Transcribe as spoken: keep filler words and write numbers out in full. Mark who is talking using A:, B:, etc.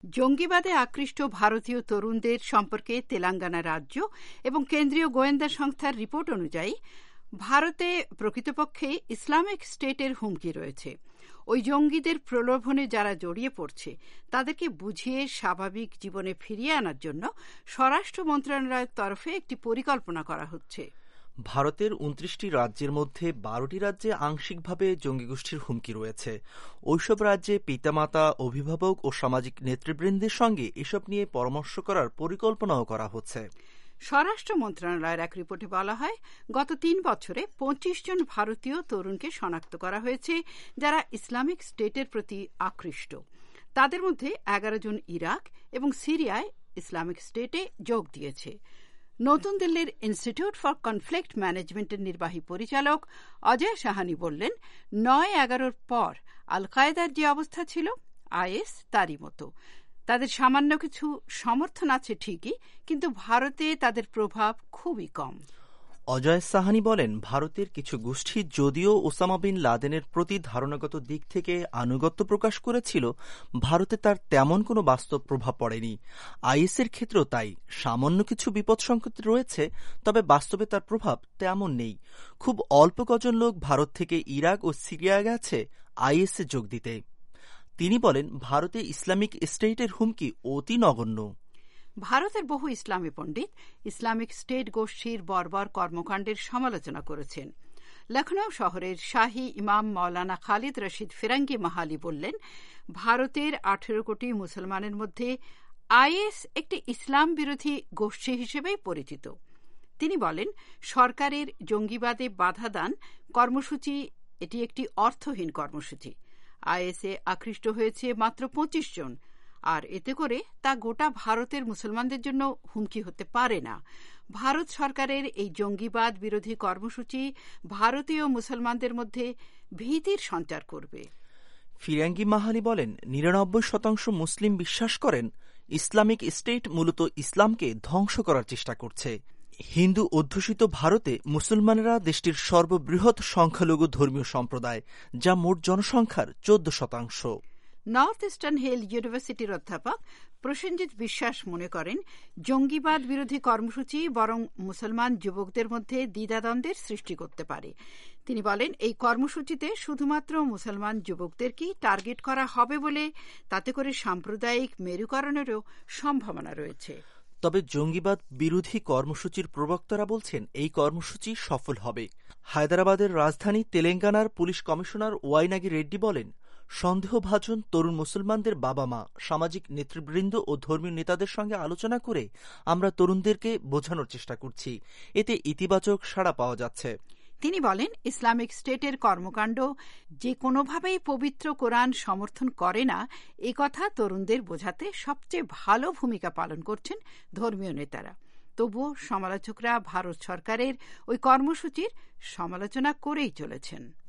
A: জঙ্গিবাদে আকৃষ্ট ভারতীয় তরুণদের সম্পর্কে তেলেঙ্গানা রাজ্য এবং কেন্দ্রীয় গোয়েন্দা সংস্থার রিপোর্ট অনুযায়ী ভারতে প্রকৃতপক্ষে ইসলামিক স্টেটের হুমকি রয়েছে। ওই জঙ্গিদের প্রলোভনে যারা জড়িয়ে পড়ছে তাদেরকে বুঝিয়ে স্বাভাবিক জীবনে ফিরিয়ে আনার জন্য স্বরাষ্ট্র মন্ত্রণালয়ের তরফে একটি পরিকল্পনা করা হচ্ছে।
B: ভারতের উনত্রিশটি রাজ্যের মধ্যে বারোটি রাজ্যে আংশিকভাবে জঙ্গি গোষ্ঠীর হুমকি রয়েছে। ওইসব রাজ্যে পিতামাতা, অভিভাবক ও সামাজিক নেতৃবৃন্দের সঙ্গে এসব নিয়ে পরামর্শ করার পরিকল্পনাও করা হচ্ছে।
A: স্বরাষ্ট্র মন্ত্রণালয়ের এক রিপোর্টে বলা হয়, গত তিন বছরে পঁচিশ জন ভারতীয় তরুণকে শনাক্ত করা হয়েছে যারা ইসলামিক স্টেটের প্রতি আকৃষ্ট। তাদের মধ্যে এগারো জন ইরাক এবং সিরিয়ায় ইসলামিক স্টেটে যোগ দিয়েছে। নতুন দিল্লির ইনস্টিটিউট ফর কনফ্লিক্ট ম্যানেজমেন্টের নির্বাহী পরিচালক অজয় সাহানি বললেন, নয় এগারোর পর আল কায়েদার যে অবস্থা ছিল আইএস তারই মতো। তাদের সামান্য কিছু সমর্থন আছে ঠিকই, কিন্তু ভারতে তাদের প্রভাব খুবই কম।
B: অজয় সাহানি বলেন, ভারতের কিছু গোষ্ঠী যদিও ওসামা বিন লাদেনের প্রতি ধারণাগত দিক থেকে আনুগত্য প্রকাশ করেছিল, ভারতে তার তেমন কোনো বাস্তব প্রভাব পড়েনি। আইএসের ক্ষেত্রেও তাই, সামান্য কিছু বিপদ সংকেত রয়েছে, তবে বাস্তবে তার প্রভাব তেমন নেই। খুব অল্প কজন লোক ভারত থেকে ইরাক ও সিরিয়া গেছে আইএসে যোগ দিতে। তিনি বলেন, ভারতে ইসলামিক স্টেটের হুমকি অতি নগণ্য।
A: ভারতের বহু ইসলামী পণ্ডিত ইসলামিক স্টেট গোষ্ঠীর বর্বর কর্মকাণ্ডের সমালোচনা করেছেন। লখনৌ শহরের শাহী ইমাম মৌলানা খালিদ রশিদ ফিরঙ্গি মাহালি বললেন, ভারতের আঠেরো কোটি মুসলমানের মধ্যে আইএস একটি ইসলাম বিরোধী গোষ্ঠী হিসেবেই পরিচিত। তিনি বলেন, সরকারের জঙ্গিবাদে বাধা দান কর্মসূচি এটি একটি অর্থহীন কর্মসূচি। আইএসে আকৃষ্ট হয়েছে মাত্র পঁচিশ জন, আর এতে করে তা গোটা ভারতের মুসলমানদের জন্য হুমকি হতে পারে না। ভারত সরকারের এই জঙ্গিবাদ বিরোধী কর্মসূচি ভারতীয় মুসলমানদের মধ্যে ভীতির সঞ্চার করবে।
B: ফিরাঙ্গি মাহালি বলেন, নিরানব্বই শতাংশ মুসলিম বিশ্বাস করেন ইসলামিক স্টেট মূলত ইসলামকে ধ্বংস করার চেষ্টা করছে। হিন্দু অধ্যুষিত ভারতে মুসলমানেরা দেশটির সর্ববৃহৎ সংখ্যালঘু ধর্মীয় সম্প্রদায়, যা মোট জনসংখ্যার চোদ্দ শতাংশ।
A: নর্থ ইস্টার্ন হিল ইউনিভার্সিটির অধ্যাপক প্রসেনজিৎ বিশ্বাস মনে করেন, জঙ্গিবাদ বিরোধী কর্মসূচি বরং মুসলমান যুবকদের মধ্যে দ্বিধাদ্বন্দ্বের সৃষ্টি করতে পারে। তিনি বলেন, এই কর্মসূচিতে শুধুমাত্র মুসলমান যুবকদেরকেই টার্গেট করা হবে বলে তাতে করে সাম্প্রদায়িক মেরুকরণেরও সম্ভাবনা রয়েছে।
B: তবে জঙ্গিবাদ বিরোধী কর্মসূচির প্রবক্তারা বলছেন, এই কর্মসূচি সফল হবে। হায়দ্রাবাদের রাজধানী তেলেঙ্গানার পুলিশ কমিশনার ওয়াইনাগি রেড্ডি বলেন, সন্দেহভাজন তরুণ মুসলমানদের বাবা মা, সামাজিক নেতৃবৃন্দ ও ধর্মীয় নেতাদের সঙ্গে আলোচনা করে আমরা তরুণদেরকে বোঝানোর চেষ্টা করছি। এতে ইতিবাচক সাড়া পাওয়া যাচ্ছে।
A: তিনি বলেন, ইসলামিক স্টেটের কর্মকাণ্ড যে কোনোভাবেই পবিত্র কোরআন সমর্থন করে না, এ কথা তরুণদের বোঝাতে সবচেয়ে ভালো ভূমিকা পালন করছেন ধর্মীয় নেতারা। তবুও সমালোচকরা ভারত সরকারের ওই কর্মসূচির সমালোচনা করেই চলেছেন।